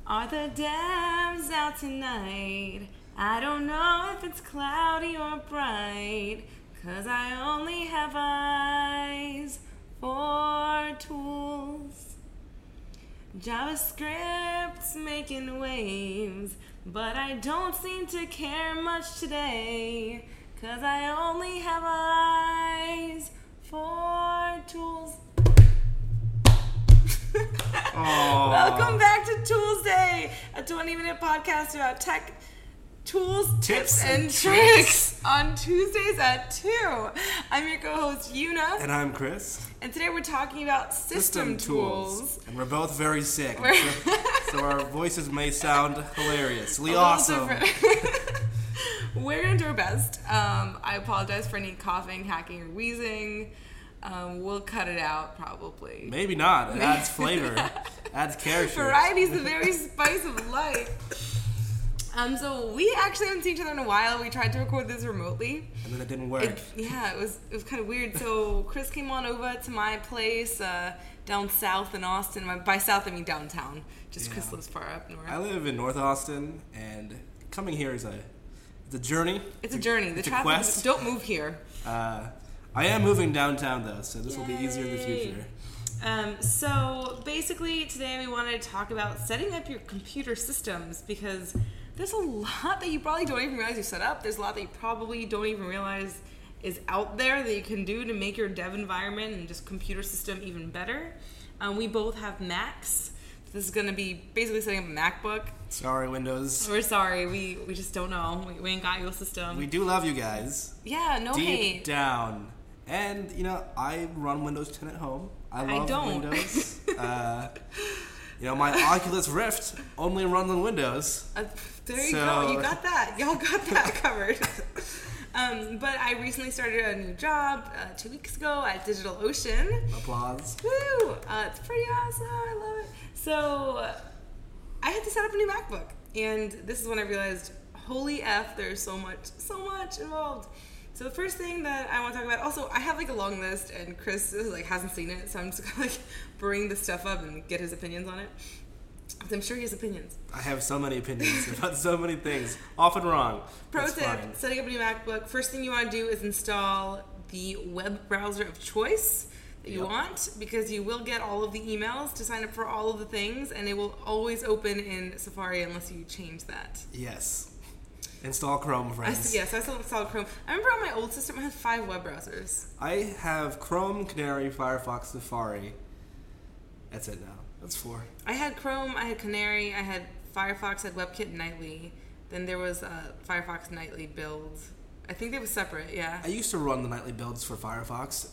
Are the devs out tonight? I don't know if it's cloudy or bright, 'cause I only have eyes for tools. JavaScript's making waves, but I don't seem to care much today, 'cause I only have eyes for tools. Welcome back to Tools Day, a 20-minute podcast about tech, tools, tips, and tricks on Tuesdays at 2. I'm your co-host, Yuna. And I'm Chris. And today we're talking about system tools. And we're both very sick, so our voices may sound hilariously awesome. We're going to do our best. I apologize for any coughing, hacking, or wheezing. We'll cut it out, probably. Maybe not. It adds flavor. Adds character. Variety's the very spice of life. So we actually haven't seen each other in a while. We tried to record this remotely. And then it didn't work. It was kind of weird. So Chris came on over to my place down south in Austin. By south, I mean downtown. Chris lives far up north. I live in North Austin, and coming here is a journey. It's a journey. The traffic. Quest. Don't move here. I am moving downtown, though, so this will be easier in the future. So basically, today we wanted to talk about setting up your computer systems, because there's a lot that you probably don't even realize you set up. There's a lot that you probably don't even realize is out there that you can do to make your dev environment and just computer system even better. We both have Macs. This is going to be basically setting up a MacBook. Sorry, Windows. We're sorry. We just don't know. We ain't got your system. We do love you guys. Yeah, no hate. Deep down. And, I run Windows 10 at home. I love Windows. My Oculus Rift only runs on Windows. There you go. You got that. Y'all got that covered. But I recently started a new job 2 weeks ago at DigitalOcean. Applause. Woo! It's pretty awesome. I love it. So I had to set up a new MacBook. And this is when I realized, holy F, there's so much involved. So the first thing that I want to talk about, also, I have a long list, and Chris hasn't seen it, so I'm just going to bring the stuff up and get his opinions on it. Because I'm sure he has opinions. I have so many opinions about so many things, often wrong. Pro tip, setting up a new MacBook, first thing you want to do is install the web browser of choice that you want, because you will get all of the emails to sign up for all of the things, and it will always open in Safari unless you change that. Yes. Install Chrome, friends. Yes, I still installed Chrome. I remember on my old system I had 5 web browsers. I have Chrome, Canary, Firefox, Safari. That's it now. That's 4. I had Chrome, I had Canary, I had Firefox, I had WebKit Nightly. Then there was Firefox Nightly build. I think they were separate, yeah. I used to run the nightly builds for Firefox,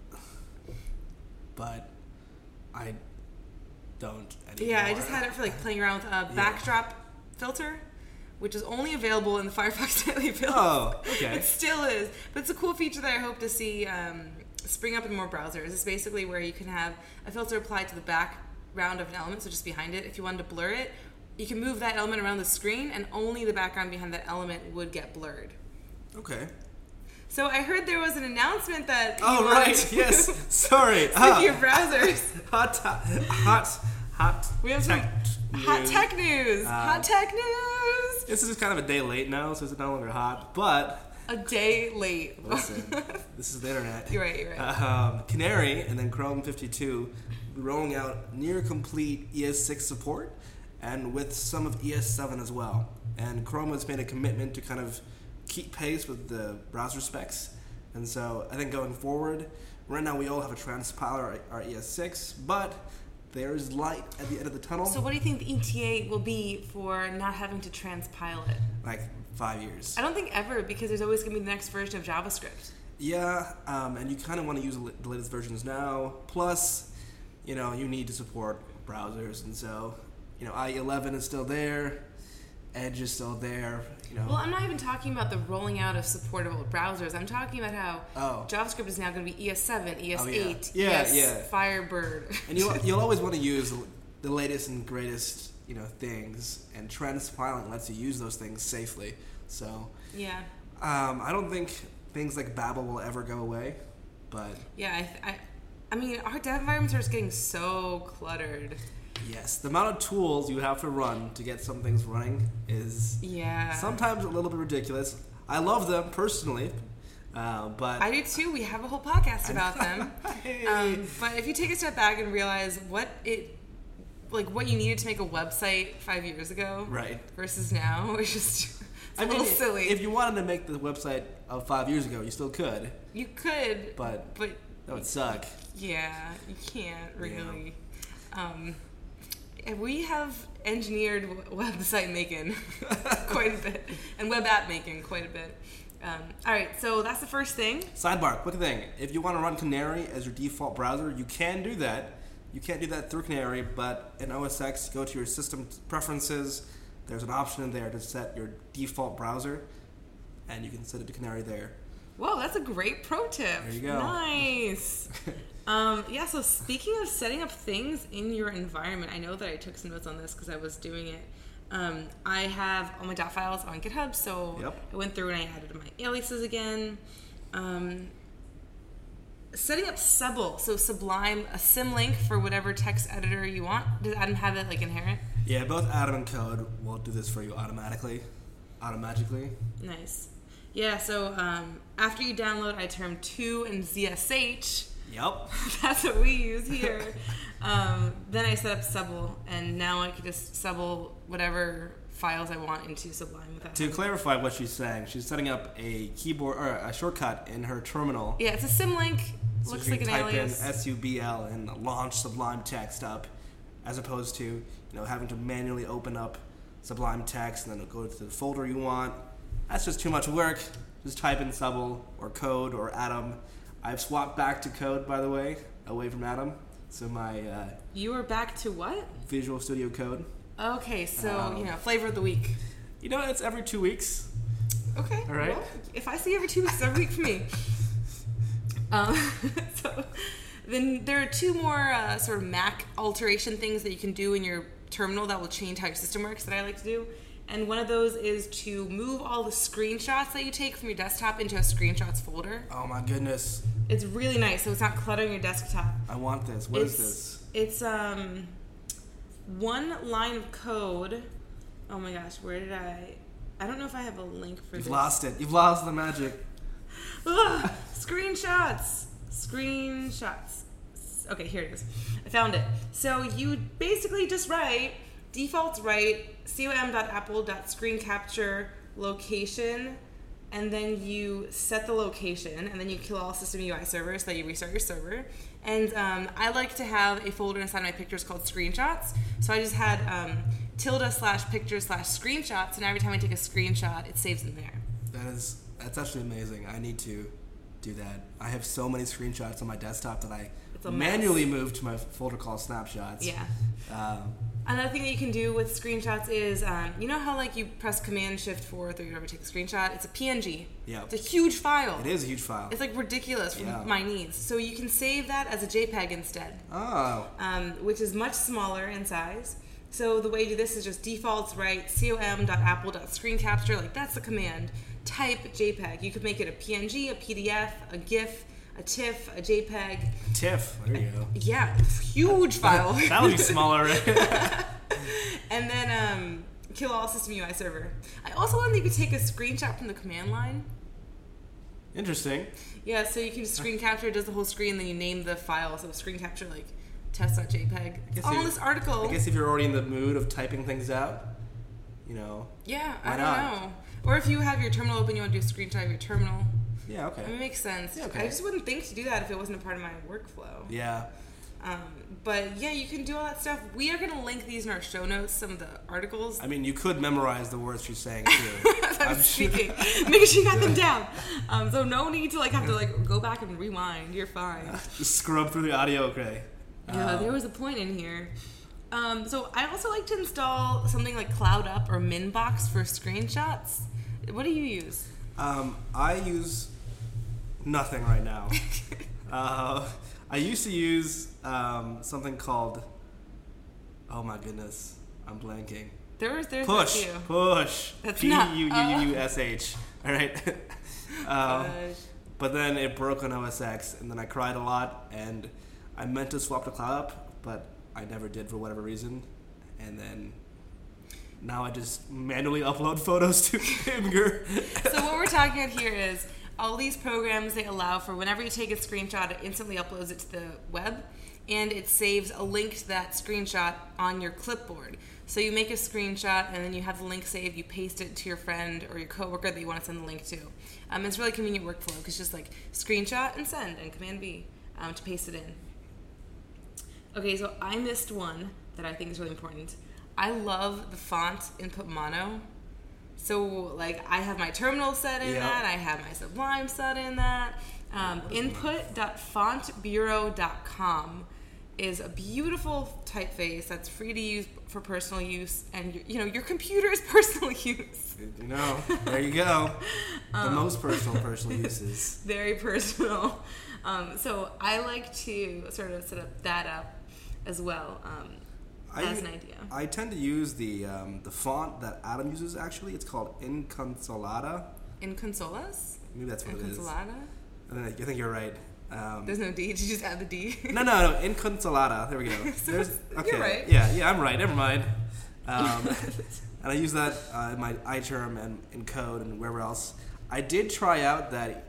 but I don't anymore. Yeah, I just had it for playing around with a backdrop filter, which is only available in the Firefox Nightly build. Oh, okay. It still is. But it's a cool feature that I hope to see spring up in more browsers. It's basically where you can have a filter applied to the background of an element, so just behind it. If you wanted to blur it, you can move that element around the screen, and only the background behind that element would get blurred. Okay. So I heard there was an announcement that... Oh, right. Yes. Sorry. With your browsers. Hot. We have some hot tech news. Hot tech news. This is kind of a day late now, so it's no longer hot, but... A day late. Listen, this is the internet. You're right. Canary and then Chrome 52 rolling out near complete ES6 support, and with some of ES7 as well. And Chrome has made a commitment to kind of keep pace with the browser specs. And so I think going forward, right now we all have a transpiler, our ES6, but there's light at the end of the tunnel. So what do you think the ETA will be for not having to transpile it? 5 years. I don't think ever, because there's always going to be the next version of JavaScript. Yeah, and you kind of want to use the latest versions now. Plus, you need to support browsers, and so, IE11 is still there, Edge is still there, Well, I'm not even talking about the rolling out of supportable browsers. I'm talking about how JavaScript is now going to be ES7, ES8, ES Firebird. And you'll always want to use the latest and greatest, things, and transpiling lets you use those things safely. So, yeah. I don't think things like Babel will ever go away, but... Yeah, I mean, our dev environments are just getting so cluttered. Yes, the amount of tools you have to run to get some things running is sometimes a little bit ridiculous. I love them personally, but I do too. We have a whole podcast about them. But if you take a step back and realize what you needed to make a website 5 years ago, right, versus now, it's just a little silly. If you wanted to make the website of 5 years ago, you still could. You could, but that would suck. Yeah, you can't really. We have engineered website making quite a bit, and web app making quite a bit. All right, so that's the first thing. Sidebar, quick thing. If you want to run Canary as your default browser, you can do that. You can't do that through Canary, but in OS X, go to your system preferences. There's an option in there to set your default browser, and you can set it to Canary there. Whoa, that's a great pro tip. There you go. Nice. So speaking of setting up things in your environment, I know that I took some notes on this because I was doing it. I have all my dot files on GitHub, so I went through and I added my aliases again. Setting up Subble, so Sublime, a symlink for whatever text editor you want. Does Adam have it inherent? Yeah, both Adam and Code will do this for you automatically. Nice. Yeah, so after you download iTerm 2 and ZSH, yep, that's what we use here. Then I set up Subble, and now I can just Subble whatever files I want into Sublime with that. To clarify what she's saying, she's setting up a keyboard or a shortcut in her terminal. Yeah, it's a symlink. So looks you like can an type alias. in SUBL and launch Sublime Text up, as opposed to having to manually open up Sublime Text and then go to the folder you want. That's just too much work. Just type in Subble or Code or Atom. I've swapped back to Code, by the way, away from Atom. So my you are back to what? Visual Studio Code. Okay, so flavor of the week. It's every 2 weeks. Okay. All right. Well, if I see every 2 weeks, every week for me. So then there are two more sort of Mac alteration things that you can do in your terminal that will change how your system works that I like to do. And one of those is to move all the screenshots that you take from your desktop into a screenshots folder. Oh my goodness. It's really nice, so it's not cluttering your desktop. I want this. What is this? It's one line of code. Oh my gosh, where did I don't know if I have a link for this. You've lost it. You've lost the magic. Screenshots. Okay, here it is. I found it. So you basically just write, defaults write com.apple.screencapture location, and then you set the location, and then you kill all system UI servers so that you restart your server. And I like to have a folder inside my pictures called screenshots. So I just had ~pictures/screenshots, and every time I take a screenshot, it saves in there. That's actually amazing. I need to do that. I have so many screenshots on my desktop that I manually move to my folder called snapshots. Yeah. Another thing that you can do with screenshots is, you know how you press Command-Shift-4 or you ever take a screenshot? It's a PNG. Yeah. It's a huge file. It is a huge file. It's ridiculous for my needs. So you can save that as a JPEG instead. Oh. Which is much smaller in size. So the way you do this is just defaults write com.apple.screencapture, that's the command. Type JPEG. You could make it a PNG, a PDF, a GIF, a TIFF, a JPEG. TIFF, there you go. Yeah, huge file. That would be smaller. And then kill all system UI server. I also learned that you could take a screenshot from the command line. Interesting. Yeah, so you can just screen capture, it does the whole screen, then you name the file. So screen capture test.jpg. It's all in this article. I guess if you're already in the mood of typing things out, Yeah, why I don't not? know. Or if you have your terminal open, you want to do a screenshot of your terminal. Yeah, okay. It makes sense. Yeah, okay. I just wouldn't think to do that if it wasn't a part of my workflow. Yeah. But yeah, you can do all that stuff. We are going to link these in our show notes, some of the articles. I mean, you could memorize the words she's saying too. I'm speaking. Make sure you got them down. So no need to have to go back and rewind. You're fine. Just scrub through the audio, okay. Yeah, there was a point in here. So I also like to install something like CloudUp or Minbox for screenshots. What do you use? I use nothing right now. I used to use something called, oh my goodness, I'm blanking. There's Push. That's Push. All right. But then it broke on OS X, and then I cried a lot, and I meant to swap to CloudUp, but I never did for whatever reason, and then now I just manually upload photos to Imgur. So what we're talking about here is all these programs, they allow for whenever you take a screenshot, it instantly uploads it to the web, and it saves a link to that screenshot on your clipboard. So you make a screenshot, and then you have the link saved, you paste it to your friend or your coworker that you want to send the link to. It's really convenient workflow, because just like screenshot and send, and Command B to paste it in. Okay, so I missed one that I think is really important. I love the font input mono. So, like, I have my terminal set in that. I have my Sublime set in that. Input.fontbureau.com is a beautiful typeface that's free to use for personal use, and your computer's personal use. There you go. The most personal uses. Very personal. So I like to sort of set up that up as well. As an idea. I tend to use the font that Adam uses, actually. It's called Inconsolata. Inconsolas? Maybe that's what Inconsolata? I think you're right. There's no D. Did you just add the D? No. Inconsolata. There we go. Okay. You're right. Yeah, I'm right. Never mind. And I use that in my iTerm and in code and wherever else. I did try out that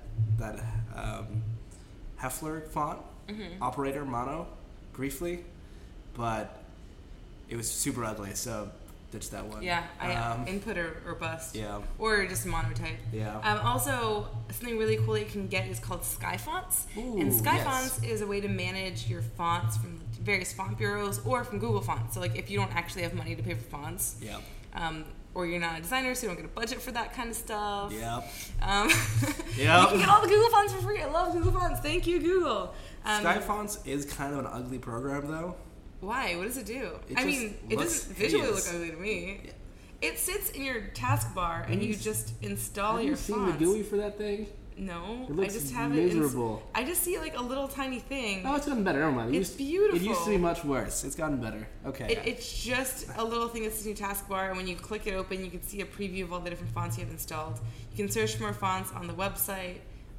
Heffler font, Operator Mono, briefly, but it was super ugly, so ditch that one. Yeah, input or bust. Yeah. Or just monotype. Yeah. Also, something really cool that you can get is called Skyfonts. And Skyfonts is a way to manage your fonts from various font bureaus or from Google Fonts. So, like, if you don't actually have money to pay for fonts, or you're not a designer, so you don't get a budget for that kind of stuff. Yep. You can get all the Google Fonts for free. I love Google Fonts. Thank you, Google. Skyfonts is kind of an ugly program, though. Why? What does it do? It doesn't visually look ugly to me. Yeah. It sits in your taskbar, and you just install your fonts. Have you seen the GUI for that thing? No, it looks I just have miserable. I just see like a little tiny thing. Oh, it's gotten better. Never mind. It's beautiful. It used to be much worse. It's gotten better. Okay. It's just a little thing that's in your taskbar, and when you click it open, you can see a preview of all the different fonts you have installed. You can search for more fonts on the website.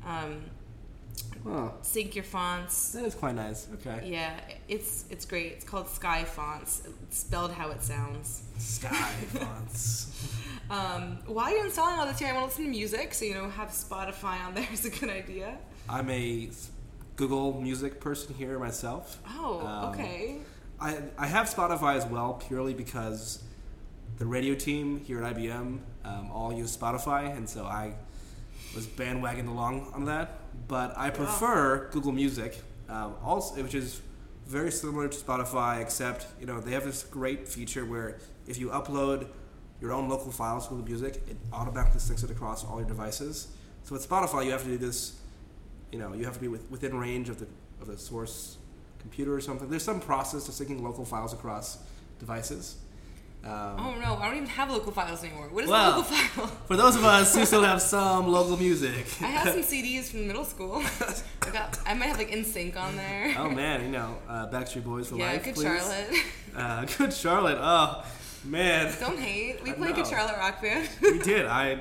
Sync your fonts. That is quite nice. Okay. Yeah, it's great. It's called Skyfonts. It's spelled how it sounds. Skyfonts. While you're installing all this here, I want to listen to music, so have Spotify on there is a good idea. I'm a Google Music person here myself. Oh, okay. I have Spotify as well, purely because the radio team here at IBM all use Spotify, and so I was bandwagoned along on that. But I prefer Google Music, also, which is very similar to Spotify, except they have this great feature where if you upload your own local files to Google Music, it automatically syncs it across all your devices. So with Spotify, you have to do this. You have to be within range of the source computer or something. There's some process to syncing local files across devices. Oh no, I don't even have local files anymore. What is a local file? For those of us who still have some local music. I have some CDs from middle school. I might have like NSYNC on there. Oh man, Backstreet Boys for life. Yeah, Good please. Charlotte. Good Charlotte. Oh man. Don't hate. We played Good Charlotte Rock Band. We did. I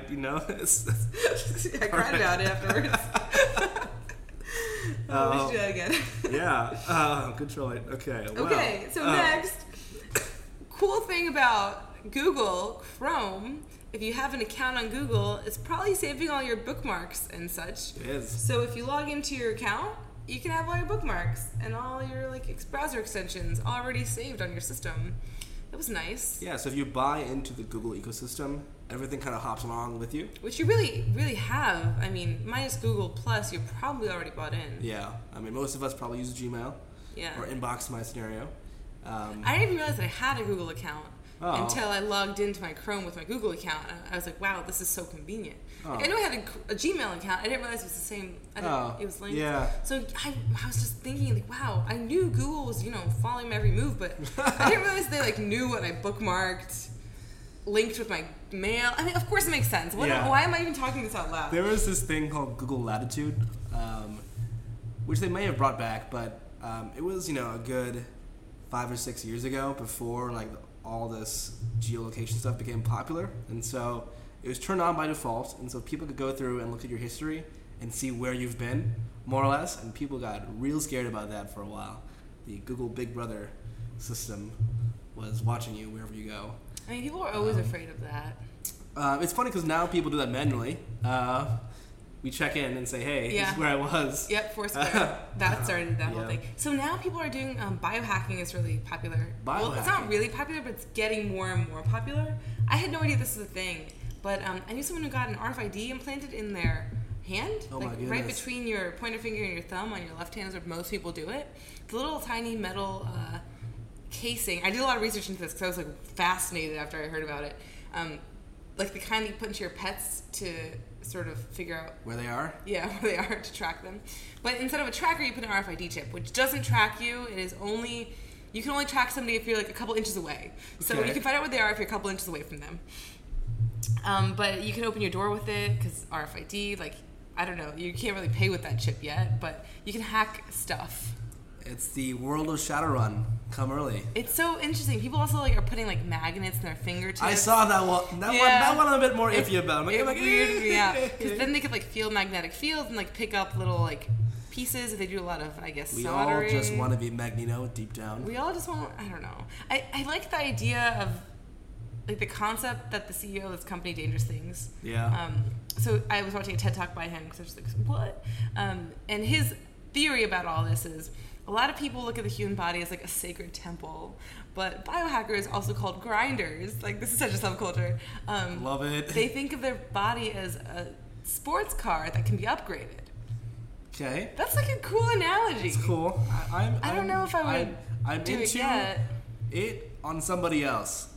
cried about it afterwards. We should do that again. Yeah. Good Charlotte. Okay. Wow. Okay. So next. Cool thing about Google Chrome, if you have an account on Google, it's probably saving all your bookmarks and such. It is. So if you log into your account, you can have all your bookmarks and all your browser extensions already saved on your system. That was nice. Yeah, so if you buy into the Google ecosystem, everything kind of hops along with you. Which you really, really have. I mean, minus Google Plus, you're probably already bought in. Yeah. I mean, most of us probably use Gmail. Yeah. Or Inbox in my scenario. I didn't even realize that I had a Google account until I logged into my Chrome with my Google account. I was like, wow, this is so convenient. I knew I had a Gmail account. I didn't realize it was the same. It was linked. Yeah. So I was just thinking, wow, I knew Google was, following my every move, but I didn't realize they, knew what I bookmarked, linked with my mail. I mean, of course it makes sense. Why am I even talking this out loud? There was this thing called Google Latitude, which they may have brought back, but it was, a good 5 or 6 years ago, before all this geolocation stuff became popular, and so it was turned on by default, and so people could go through and look at your history and see where you've been, more or less, and people got real scared about that for a while. The Google Big Brother system was watching you wherever you go. I mean, people are always afraid of that. It's funny because now people do that manually. We check in and say, hey, this is where I was. Yep, Foursquare. That started that whole thing. So now people are doing, biohacking is really popular. Well, it's not really popular, but it's getting more and more popular. I had no idea this was a thing, but I knew someone who got an RFID implanted in their hand, my goodness. right between your pointer finger and your thumb on your left hand is where most people do it. It's a little tiny metal casing. I did a lot of research into this because I was like fascinated after I heard about it. Like the kind that you put into your pets to sort of figure out where they are. Yeah, where they are to track them. But instead of a tracker, you put an RFID chip, which doesn't track you. It is only you can only track somebody if you're like a couple inches away. So you can find out where they are if you're a couple inches away from them. But you can open your door with it because RFID. Like I don't know, you can't really pay with that chip yet, but you can hack stuff. It's the world of Shadowrun. Come early. It's so interesting. People also like are putting like magnets in their fingertips. I saw that one. That one I'm a bit more iffy about. It weirded me out because then they could like feel magnetic fields and like pick up little like pieces if they do a lot of soldering. We all just want to be Magneto deep down. We all just want. I don't know. I like the idea of like the concept that the CEO of this company, Dangerous Things. Yeah. So I was watching a TED Talk by him because I was just like, what? And his theory about all this is. A lot of people look at the human body as like a sacred temple, but biohackers, also called grinders, like this is such a subculture. Love it. They think of their body as a sports car that can be upgraded. Okay. That's like a cool analogy. It's cool. I don't know if I would I'm do into it yet. It on somebody else.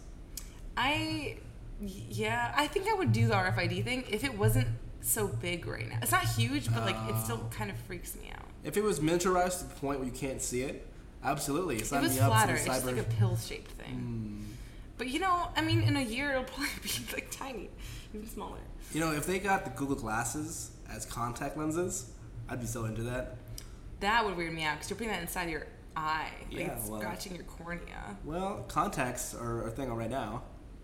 I think I would do the RFID thing if it wasn't so big right now. It's not huge, but like it still kind of freaks me out. If it was miniaturized to the point where you can't see it, absolutely. It was flatter. It's just like a pill-shaped thing. But I mean, in a year it'll probably be like tiny, even smaller. If they got the Google Glasses as contact lenses, I'd be so into that. That would weird me out because you're putting that inside your eye, scratching your cornea. Well, contacts are a thing right now.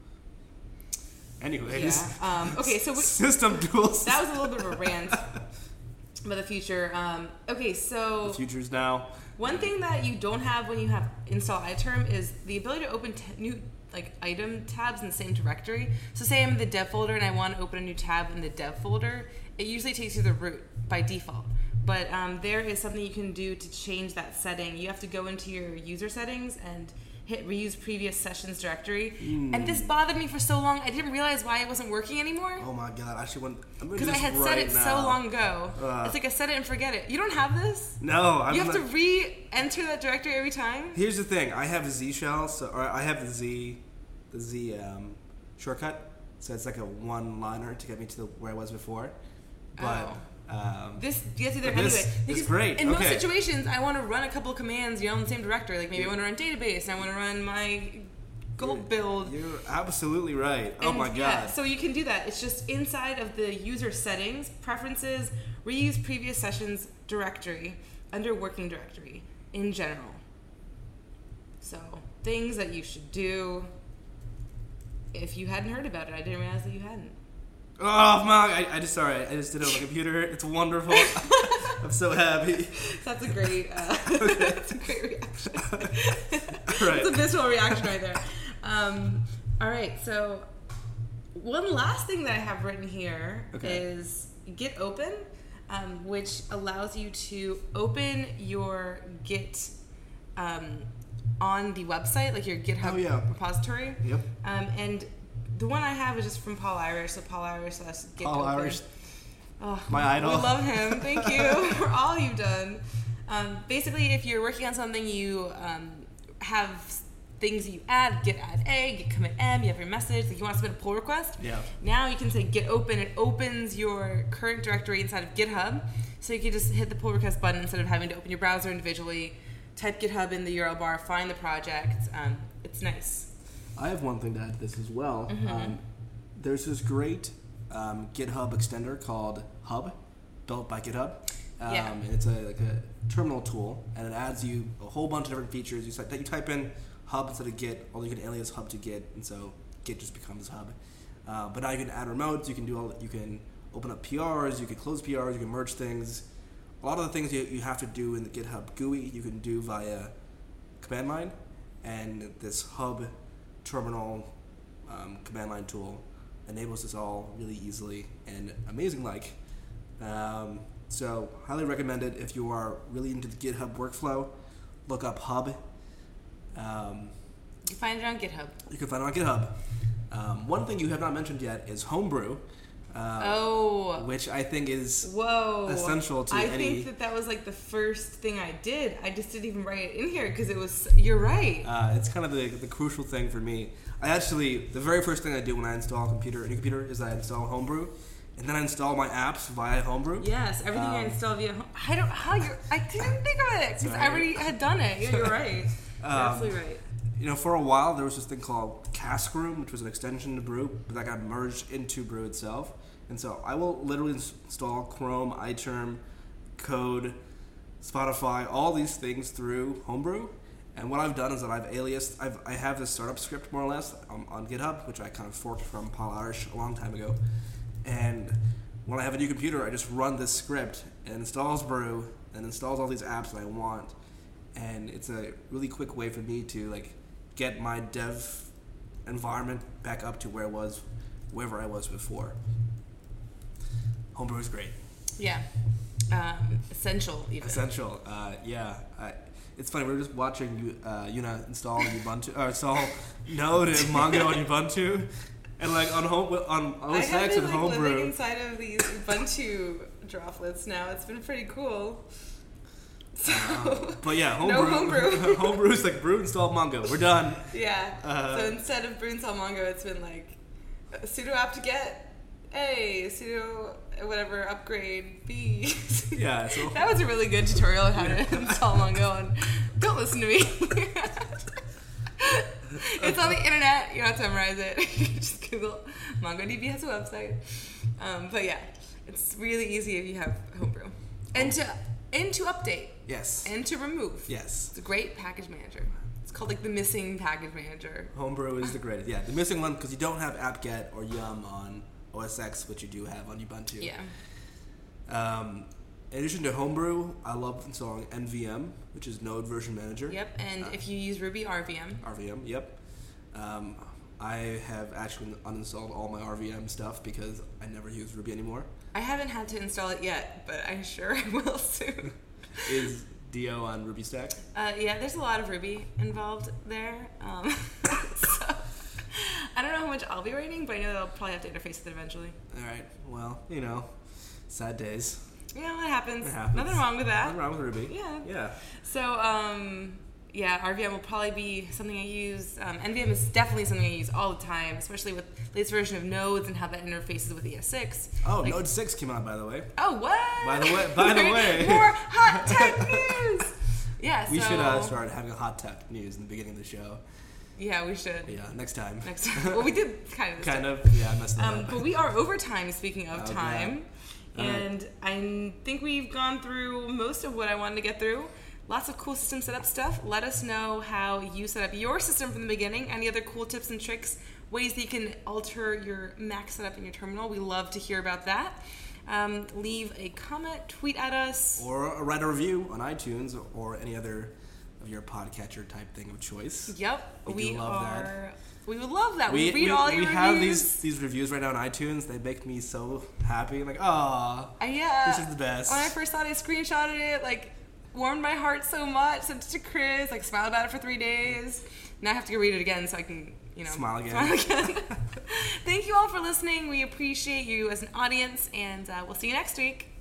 Anyways. Yeah. Okay, so system duels. That was a little bit of a rant. About the future. Okay, so... The future's now. One thing that you don't have when you have install iTerm is the ability to open new item tabs in the same directory. So say I'm in the dev folder and I want to open a new tab in the dev folder, it usually takes you the root by default. But there is something you can do to change that setting. You have to go into your user settings and hit reuse previous sessions directory. And this bothered me for so long, I didn't realize why it wasn't working anymore. Oh my god, I actually want... Because I had set it so long ago. It's like I set it and forget it. You don't have this? No. You have to re-enter that directory every time? Here's the thing. I have a Z shell, or I have the Z shortcut. So it's like a one-liner to get me to where I was before. But... this gets you there anyway. It's great. In most situations, I want to run a couple of commands, in the same directory. Like maybe I want to run database, and I want to run my Gulp build. You're absolutely right. Oh my god. Yeah, so you can do that. It's just inside of the user settings, preferences, reuse previous sessions directory under working directory in general. So things that you should do if you hadn't heard about it. I didn't realize that you hadn't. Oh my! I just did it on my computer. It's wonderful. I'm so happy. That's a great. That's a great reaction. Right. It's a visceral reaction right there. All right. So one last thing that I have written here is Git Open, which allows you to open your Git on the website, like your GitHub repository. Yep. And the one I have is just from Paul Irish, so Paul Irish / Git Paul Open. Irish. Oh, my idol. We love him. Thank you for all you've done. Basically, if you're working on something, you have things you add, git add A, git commit M, you have your message, like you want to submit a pull request. Yeah. Now you can say git open, it opens your current directory inside of GitHub, so you can just hit the pull request button instead of having to open your browser individually, type GitHub in the URL bar, find the project. It's nice. I have one thing to add to this as well. Mm-hmm. There's this great GitHub extender called Hub, built by GitHub. And it's a terminal tool, and it adds you a whole bunch of different features. You type in Hub instead of Git, or you can alias Hub to Git, and so Git just becomes Hub. But now you can add remotes. You can open up PRs. You can close PRs. You can merge things. A lot of the things you have to do in the GitHub GUI, you can do via command line. and this hub terminal command line tool enables this all really easily and amazing-like. So highly recommend it if you are really into the GitHub workflow. Look up Hub. You can find it on GitHub. You can find it on GitHub. One thing you have not mentioned yet is Homebrew. Which I think is essential to any... I think that was like the first thing I did. I just didn't even write it in here because it was... You're right. It's kind of the crucial thing for me. The very first thing I do when I install a new computer is I install Homebrew, and then I install my apps via Homebrew. Yes, everything I install via Homebrew. I didn't think of it because I already had done it. Yeah, you're right. You're absolutely right. For a while there was this thing called Cask Room, which was an extension to Brew, but that got merged into Brew itself. And so I will literally install Chrome, iTerm, Code, Spotify, all these things through Homebrew. And what I've done is that I have this startup script more or less on GitHub, which I kind of forked from Paul Irish a long time ago. And when I have a new computer, I just run this script and installs Brew and installs all these apps that I want. And it's a really quick way for me to get my dev environment back up to wherever I was before. Homebrew is great. Yeah. Essential, even. Essential. Yeah. It's funny. We were just watching Yuna install Ubuntu, install Node and Mongo on Ubuntu, and on OS X and Homebrew. Living inside of these Ubuntu droplets now. It's been pretty cool. So, but yeah, Homebrew. Homebrew is like brew install Mongo. We're done. Yeah. So instead of brew install Mongo, it's been sudo apt-get A, sudo whatever upgrade B. Yeah. So that was a really good tutorial on how to install Mongo. And don't listen to me. It's on the internet. You don't have to memorize it. Just Google MongoDB has a website. But yeah, it's really easy if you have Homebrew. And to update. Yes. And to remove. Yes. It's a great package manager. It's called the missing package manager. Homebrew is the greatest. Yeah, the missing one because you don't have apt-get or yum on OS X, which you do have on Ubuntu. Yeah. In addition to Homebrew, I love installing NVM, which is Node Version Manager. Yep, and if you use Ruby, RVM. RVM, yep. I have actually uninstalled all my RVM stuff because I never use Ruby anymore. I haven't had to install it yet, but I'm sure I will soon. Is Dio on Ruby Stack? Yeah, there's a lot of Ruby involved there. So I don't know how much I'll be writing, but I know that I'll probably have to interface with it eventually. All right. Well, sad days. Yeah, it happens. Nothing wrong with that. Nothing wrong with Ruby. Yeah. So, RVM will probably be something I use. NVM is definitely something I use all the time, especially with the latest version of Nodes and how that interfaces with ES6. Oh, Node 6 came out, by the way. Oh, what? By the way. More hot tech news! Yeah, we should start having a hot tech news in the beginning of the show. Yeah, we should. Yeah, next time. Well, we did kind of this Kind time. of, yeah, I messed up. But we are over time, speaking of time. Yeah. And I think we've gone through most of what I wanted to get through. Lots of cool system setup stuff. Let us know how you set up your system from the beginning. Any other cool tips and tricks, ways that you can alter your Mac setup in your terminal. We love to hear about that. Leave a comment, tweet at us. Or write a review on iTunes or any other of your podcatcher type thing of choice. Yep. We love that. We would love that. We read all your reviews. We have these reviews right now on iTunes. They make me so happy. I'm like, yeah. This is the best. When I first thought I screenshotted it, warmed my heart so much. Sent it to Chris, smiled about it for 3 days. Now I have to go read it again so I can, smile again. Thank you all for listening. We appreciate you as an audience, and we'll see you next week.